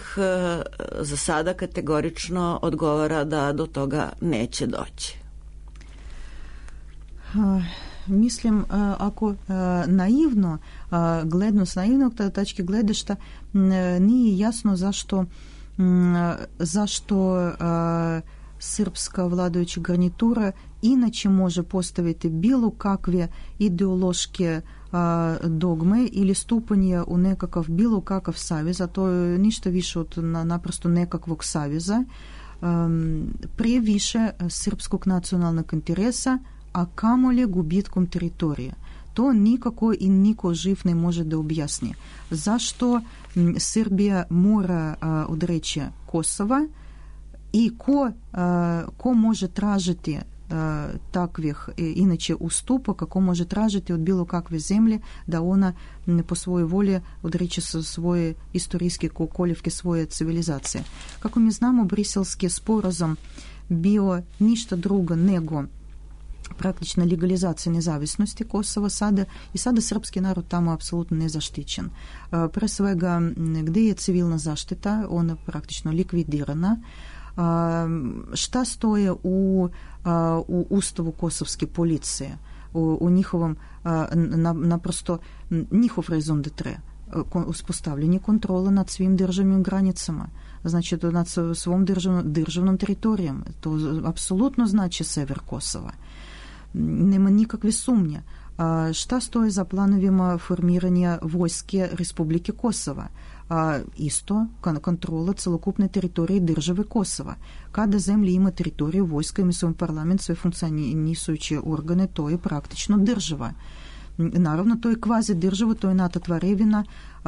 za sada kategorično odgovara da do toga neće doći. Mislim, ako naivno gledano s naivnog tačke gledišta nije jasno zašto zašto srpska vladajuća garnitura inače može postaviti bilo kakve ideološke dogme ili stupanje u nekakav bilo kakav savez, a to je ništa više od naprosto nekakvog saveza, previše srpskog nacionalnog interesa, a kamoli gubitkom teritorije. to nikako i niko živ ne može da objasni. Zašto Srbija mora a, odreći Kosova i ko, a, ko može tražiti a, takvih e, inače ustupaka, ko može tražiti od bilo kakve zemlje da ona po svojoj volji odreće svoje istorijske koljevke, svoje civilizacije. Kako mi znamo, Briselski sporazum bio ništa drugo nego praktična legalizacija nezavisnosti Kosova sada i sada srpski narod tamo apsolutno nezaštićen. Pre svega, gdje je civilna zaštita, ona praktično likvidirana. Šta stoje u, u ustavu kosovske policije, u, u njihovom naprosto njihov raison d'etre, uspostavljanje kontrola nad svim državnim granicama, znači to nad svom državnom, državnom teritorijom. To apsolutno znači sever Kosova. Nema nikakve sumnje. A, šta stoje za planovima formiranja vojske Republike Kosova? A, isto kontrola celokupne teritorije države Kosova. Kada zemlja ima teritoriju, vojska ima svoj parlament, sve funkcionisujuće organe, to je praktično država. Naravno, to je kvazi država, to je NATO tvarevina,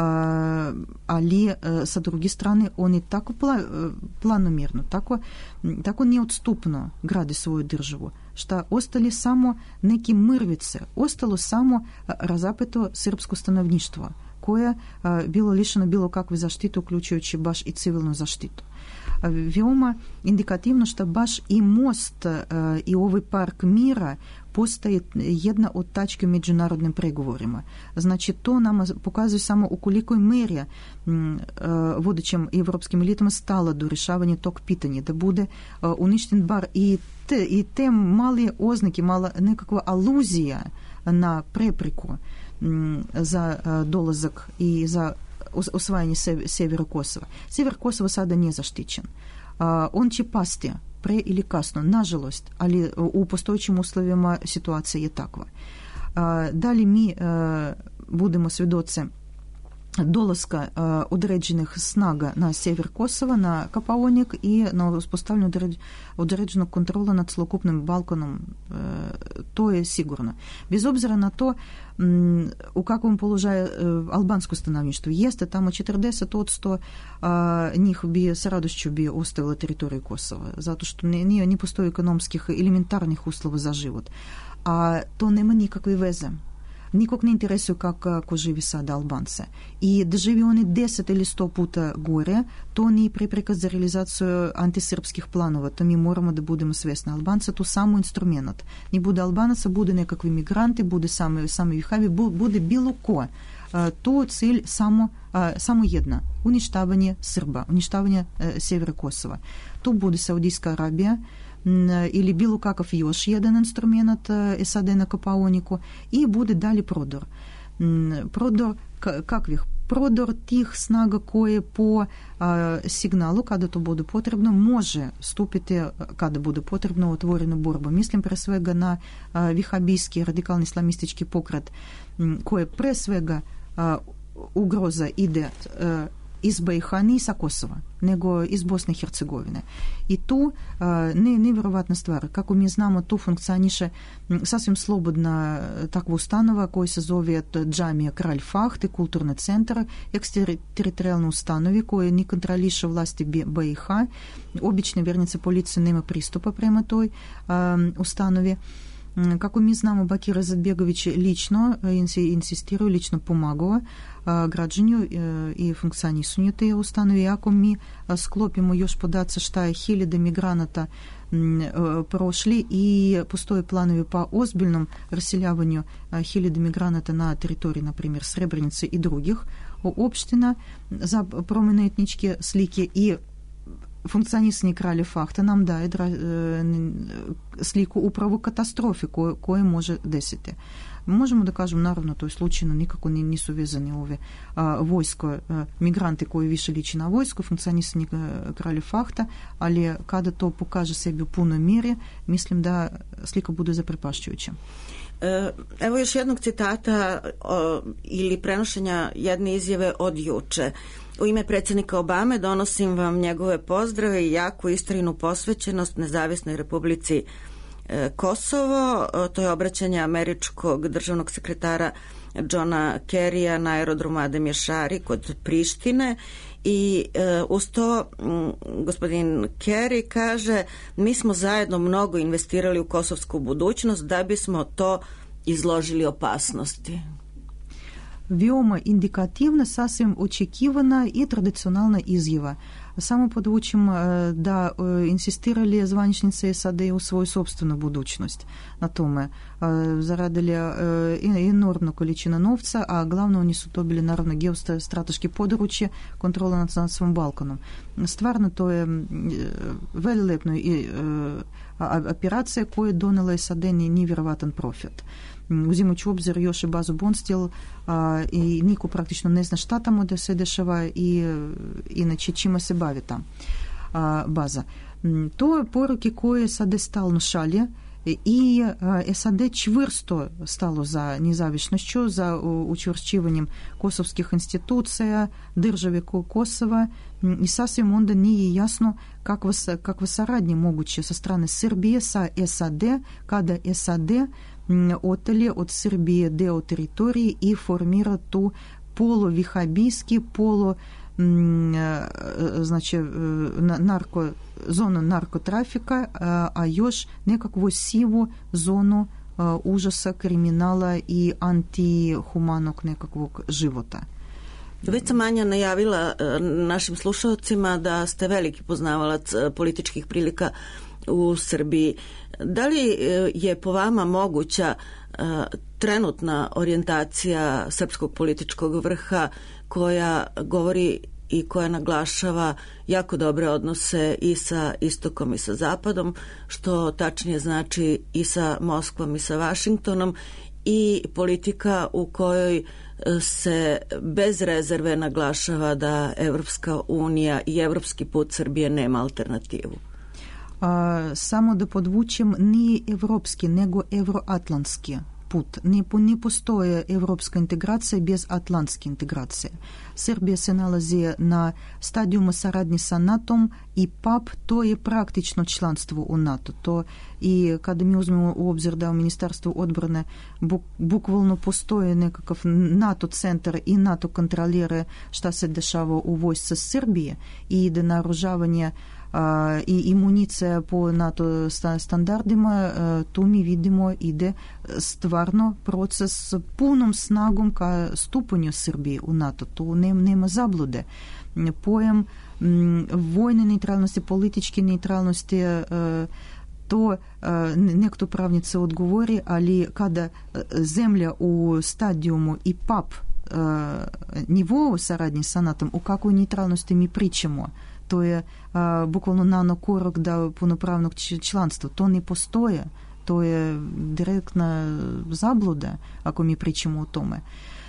ali sa druge strane oni tako planomirno, tako, tako neodstupno grade svoju državu, što ostali samo neki mrvice, ostalo samo razapeto srpsko stanovništvo, koje bilo lišeno bilo kakve zaštite, uključujući baš i civilnu zaštitu. Veoma indikativno što baš i most i ovaj park mira postaje jedna od tačke u međunarodnim pregovorima. Znači, to nam pokazuje samo u kolikoj meri vodećim evropskim elitama stalo do rješavanja tog pitanja, da bude uništen bar i te, i te male oznake, mala nekakva aluzija na prepreku za dolazak i za osvajanje sjevera Kosova. Sjever Kosova sada nije zaštićen. On će pasti pre ili kasno, nažalost, ali u postojećim uslovima situacija je takva. Da li mi budemo svjedoce dolaska određenih snaga na sjever Kosova, na Kapaonik i na uspostavljanje određenog kontrola nad celokupnim Balkanom, to je sigurno. Bez obzira na to u kakvom položaju albansko stanovništvo jeste, tamo četrdeset posto njih bi sa radošću bi ostavilo teritoriju Kosova, zato što ne, nije, ne postoji ekonomskih elementarnih uslova za život. A to nema nikakve veze. Nikog ne interesuje kako živi sada Albance. I da živi oni deset ili sto puta gore, to nije prepreka za realizaciju antisrpskih planova. To mi moramo da budemo svjesni. Albanca to samo instrument. Ne bude Albanaca, bude nekakvi migranti, bude sami, sami vihavi, bude bilo ko. To cilj samo, samo jedna. Uništavanje Srba, uništavanje sjevera Kosova. To bude Saudijska Arabija, ili bilo kakav još jedan instrument S A D na Kapaoniku i bude dalje prodor. Prodor kakvih? Prodor tih snaga koje po a, signalu, kada to bude potrebno, može stupiti, kada bude potrebno, u otvorenu borbu. Mislim pre svega na a, vihabijski radikalni islamistički pokret, koje pre svega a, ugroza ide a, iz B i H, ni sa Kosova, nego iz Bosne i Hercegovine. I tu ne, nevjerovatna stvar. Kako mi znamo, tu funkcioniše sasvim slobodna takva ustanova koja se zove Džamija Kralj Fahd, kulturni centar, eksteritorijalne ustanovi koje ne kontroliše vlasti B i H. Obične vjernice policije nema pristupa prema toj um, ustanovi. Kako mi znamo, Bakir Izetbegović lično insistirao, lično pomagao građanju i funkcionisanju te ustanovi. Ako mi sklopimo još podaci šta je hiljade migranata prošli i postoje planovi pa ozbiljnom raseljavanju hiljade migranata na teritoriji, na primjer, Srebrenice i drugih opština za promjenu etničke slike i funkcionisanje Kralja Fahda nam daje sliku upravo katastrofe koje, koje može desiti. Možemo da kažem, naravno, to je slučajno, nikako nisu vezani ove a, vojsko, a, migranti koji više liči na vojsko, funkcionisanje Kralja Fahda, ali kada to pokaže sebi u punoj mjeri, mislim da slika bude zaprepašćujuća. Evo još jednog citata o, ili prenošenja jedne izjave od juče. U ime predsjednika Obame donosim vam njegove pozdrave i jaku iskrenu posvećenost Nezavisnoj Republici Kosovo. To je obraćanje američkog državnog sekretara Johna Kerrya na aerodromu Adem Ješari kod Prištine i e, uz to m, gospodin Kerry kaže mi smo zajedno mnogo investirali u kosovsku budućnost da bismo to izložili opasnosti. Veoma indikativna, sasvim očekivana i tradicionalna izjava. Samo podvučim da insistirali zvaničnice S A D u svoju собственную budućnost na tome. Zaradili enormnu količinu novca, a glavno oni su dobili naravno geostrateški područje kontrola nad svom Balkanom. Stvarno to je velilepna operacija koja je donela S A D nevjerovatan profit. Uzimajući u obzir još i bazu Bondstil a, i niko praktično ne zna šta tamo da se dešava i inače čima se bavi ta a, baza. To je poruke koje S A D stalno šalje i a, S A D čvrsto stalo za nezavisnošću, za učvršćivanjem kosovskih institucija, države Kosova i sasvim onda nije jasno kakva, kakva saradnja moguće sa strane Srbije sa S A D kada S A D oteli od Srbije deo teritorije i formira tu poluvihabijski, polu znači narko, zonu narkotrafika, a još nekakvu sivu zonu užasa, kriminala i antihumanog nekakvog života. Već sam Anja najavila našim slušalcima da ste veliki poznavalac političkih prilika u Srbiji. Da li je po vama moguća trenutna orijentacija srpskog političkog vrha koja govori i koja naglašava jako dobre odnose i sa istokom i sa zapadom, što tačnije znači i sa Moskvom i sa Vašingtonom, i politika u kojoj se bez rezerve naglašava da Evropska unija i evropski put Srbije nema alternativu? A, samo da podvučem, nije evropski, nego evroatlantski put. Ne, ne postoje evropska integracija bez atlantske integracije. Srbija se nalazi na stadijumu saradnje sa NATO-om i P A P to je praktično članstvo u NATO. To i kada mi uzmemo u obzir da u Ministarstvu odbrane buk, bukvalno postoje nekakav NATO centar i NATO kontrolira šta se dešava u vojsci Srbije i da naoružavanje Uh, i municija po NATO standardima, uh, tu mi vidimo ide stvarno proces s punom snagom ka stupanju Srbije u NATO. Tu nema, nema zablude. Pojam um, vojne neutralnosti, političke neutralnosti, uh, to uh, nekto pravnice odgovori, ali kada zemlja u stadijumu i P A P uh, nivou saradnje sa NATO-om, o kakvoj neutralnosti mi pričamo, to je a, bukvalno nanokorak do punopravnog članstva. To ne postoje. To je direktna zabluda ako mi pričamo o tome.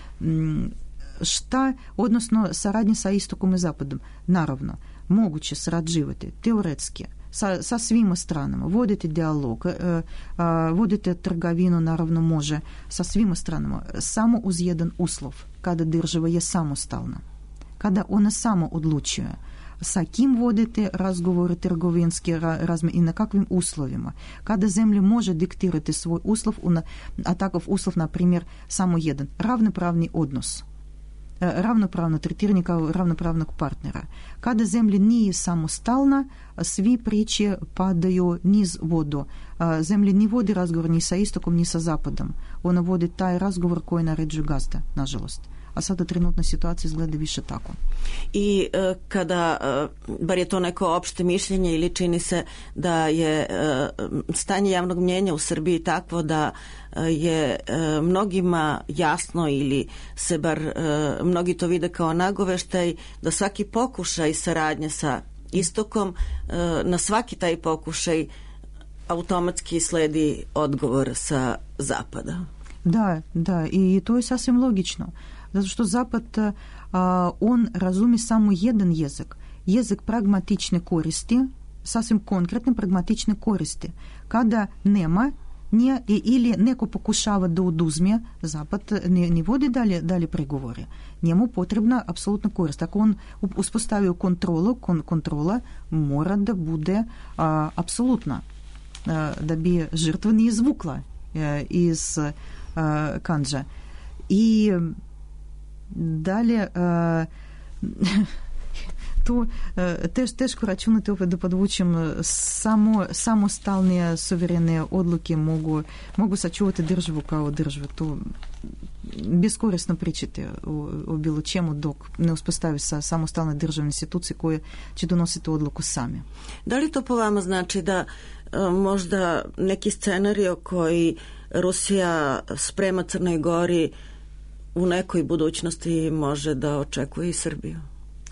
Šta, odnosno saradnja sa istokom i zapadom? Naravno, moguće sarađivati teoretski sa, sa svima stranama, voditi dijalog, a, a, voditi trgovinu, naravno može sa svima stranama, samo uz jedan uslov, kada država je samostalna, kada ona samo odlučuje sa kim vodite razgovore trgovinske razme i na kakvim uslovima. Kada zemlja može diktirati svoj uslov, a takav uslov, na primjer, samo jedan, ravnopravni odnos, ravnopravno tretiranje kao ravnopravnog partnera. Kada zemlja nije samostalna, svi priče padaju niz vodu. Zemlja ne vodi razgovor ni sa istokom, ni sa zapadom. Ona vodi taj razgovor koji naređuje gazda, nažalost. A sada trenutna situacija izgleda više tako. I e, kada, e, bar je to neko opšte mišljenje ili čini se da je e, stanje javnog mnjenja u Srbiji takvo da e, je e, mnogima jasno ili se bar e, mnogi to vide kao nagoveštaj da svaki pokušaj saradnje sa istokom, e, na svaki taj pokušaj automatski sledi odgovor sa zapada. Da, da, i to je sasvim logično. Zato što Zapad, a, on razumi samo jedan jezik. Jezik pragmatične koristi, sasvim konkretne pragmatične koristi. Kada nema, nije, ili neko pokušava da oduzme, Zapad ne, ne vodi dalje, dalje pregovore. Njemu potrebna apsolutna korist. Ako on uspostavio kontrolu, kon, kontrola mora da bude a, apsolutna. da bi žrtva nije izvukla iz kandža. I dalje tu теж тeško računati, opet da podvučem, samo samostalne suverene odluke mogu, mogu sačuvati državu kao državu. Tu beskorisno pričati o, o bilo čemu dok ne uspostavi sa samostalne državne institucije koje će donositi odluku sami. Da li to po vama znači da možda neki scenario koji Rusija sprema Crnoj Gori u nekoj budućnosti može da očekuje i Srbiju?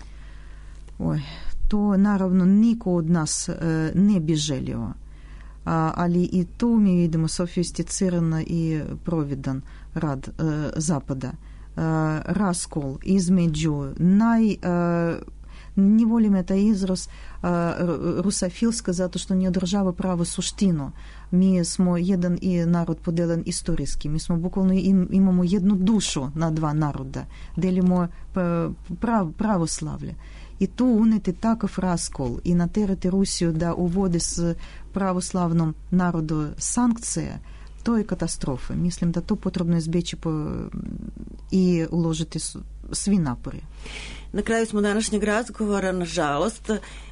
Oj, to naravno niko od nas e, ne bi želio. A, ali i tu mi vidimo sofisticiran i providan rad e, Zapada. E, raskol između naj... E, ne volim taj izraz a, rusofilska zato što ne održava pravu suštinu. Mi smo jedan i narod podelan istorijski. Mi smo bukvalno im, imamo jednu dušu na dva naroda. Delimo prav, pravoslavlje. I tu uneti takav raskol i naterati Rusiju da uvodi s pravoslavnom narodu sankcije, to je katastrofa. Mislim da to potrebno izbjeći po, i uložiti svi napori. Na kraju smo današnjeg razgovora, nažalost,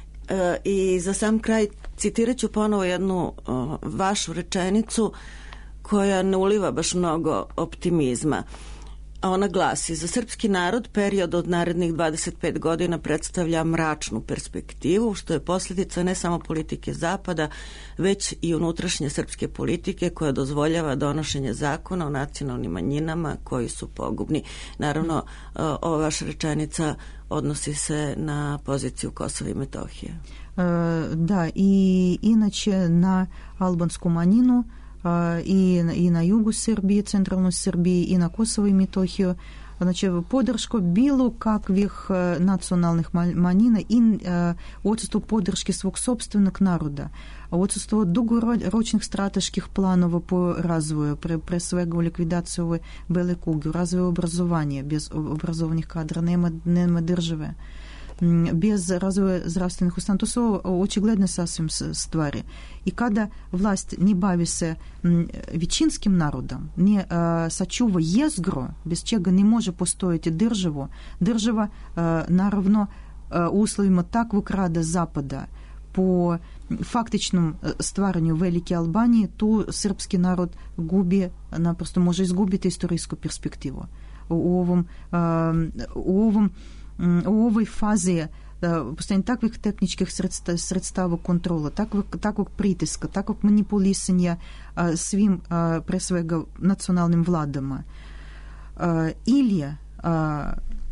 i za sam kraj citirat ću ponovo jednu vašu rečenicu koja ne uliva baš mnogo optimizma. A ona glasi: za srpski narod period od narednih dvadeset pet godina predstavlja mračnu perspektivu, što je posljedica ne samo politike Zapada, već i unutrašnje srpske politike koja dozvoljava donošenje zakona o nacionalnim manjinama koji su pogubni. Naravno, ova vaša rečenica odnosi se na poziciju Kosova i Metohije. E, da, i inače na albansku manjinu i, i na jugu Srbije, centralnoj Srbiji i na Kosovo i Metohiju. Znači, podrška bilo kakvih nacionalnih manjina i odsustvo podrške svog sopstvenog naroda, odsustvo dugoročnih strateških planova po razvoju, pre, pre svega u likvidaciji ove bele kuge, u razvoju obrazovanja. Bez obrazovanih kadra nema, nema države. Bez razvoja zdravstvenih ustanova. To su očigledne sasvim stvari. I kada vlast ne bavi se većinskim narodom, ne a, sačuva jezgro, bez čega ne može postojiti državu, država a, naravno a, u uslovima takvog rada Zapada po faktičnom stvaranju Velike Albanije, tu srpski narod gubi, naprosto može izgubiti istorijsku perspektivu. U ovom, a, u ovom u ovoj fazi postojanje takvih tehničkih sredstava, sredstava kontrola, takvog, takvog pritiska, takvog manipulisanja a, svim, a, pre svega, nacionalnim vladama. A, ili a,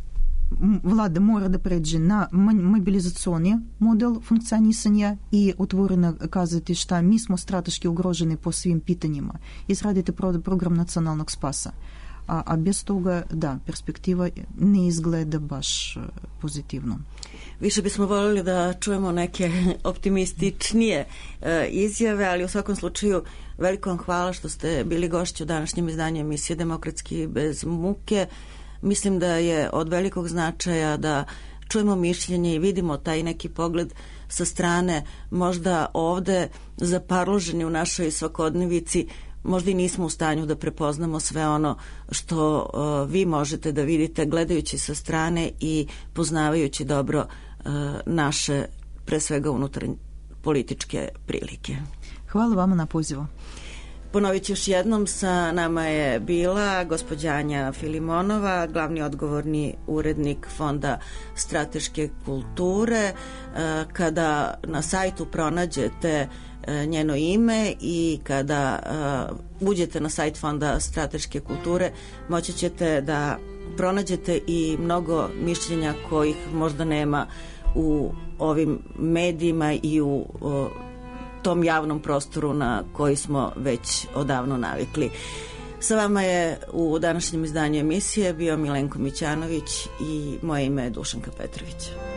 vlada mora da pređe na mobilizacioni model funkcionisanja i otvoreno kazati šta mi smo strateški ugroženi po svim pitanjima. Izraditi pro, program nacionalnog spasa. A, a bez toga, da, perspektiva ne izgleda baš pozitivno. Više bismo voljeli da čujemo neke optimističnije e, izjave, ali u svakom slučaju veliko vam hvala što ste bili gošći u današnjem izdanju emisije Demokratski bez muke. Mislim da je od velikog značaja da čujemo mišljenje i vidimo taj neki pogled sa strane, možda ovde zaparloženi u našoj svakodnevici, možda i nismo u stanju da prepoznamo sve ono što uh, vi možete da vidite gledajući sa strane i poznavajući dobro uh, naše, pre svega unutarnje političke prilike. Hvala vama na pozivu. Ponovit ću još jednom, sa nama je bila gospođa Anja Filimonova, glavni odgovorni urednik Fonda strateške kulture. Uh, kada na sajtu pronađete njeno ime i kada uh, uđete na sajt Fonda strateške kulture, moći ćete da pronađete i mnogo mišljenja kojih možda nema u ovim medijima i u uh, tom javnom prostoru na koji smo već odavno navikli. Sa vama je u današnjem izdanju emisije bio Milenko Mićanović i moje ime je Dušanka Petrović.